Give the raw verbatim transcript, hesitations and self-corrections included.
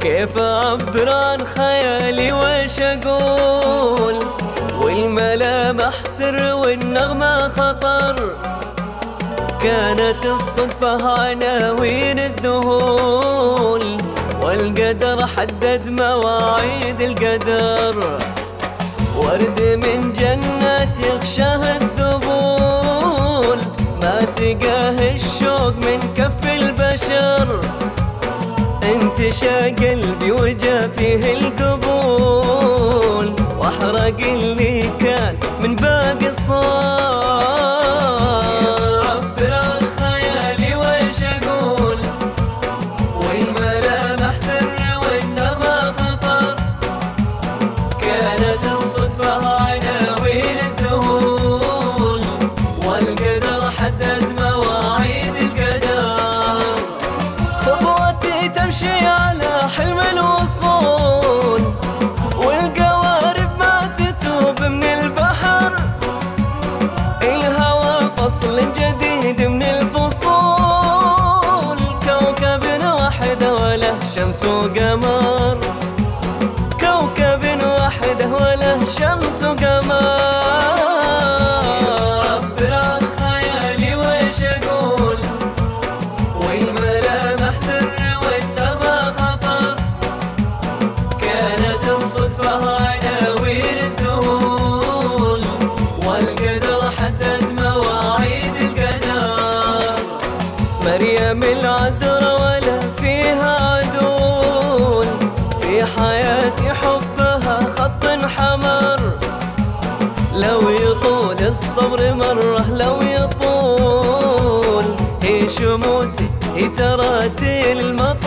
كيف أعبر عن خيالي وش أقول، والملامح سر والنغمة خطر. كانت الصدفة عناوين الذهول، والقدر حدد مواعيد القدر. ورد من جنة يغشاه الذبول، ما سقاه الشوق من كف البشر. انتشى قلبي وجا فيه القبول، واحرق اللي كان من باقي الصور. أعبر عن خيالي وش أقول، والملامح سر والنغمة خطر. كانت الصدفة عناوين الذهول، والقدر حدد مواعيد القدر. خطوتي تمشي على حلم الوصول، والقوارب ما تتوب من البحر. الهوى فصل جديد من الفصول، كوكب واحد وله شمس وقمر. كوكب واحد وله شمس وقمر. أعبر عن خيالي وش أقول، والملامح سر والنغمة خطر. كانت الصدفة عناوين الذهول، والقدر حدد مواعيد القدر. مريم العذراء ولا فيها عدول، في حياتي حبها خط حمر. لو يطول الصبر مرة لو يطول، هي شموسي هي تراتيل المطر.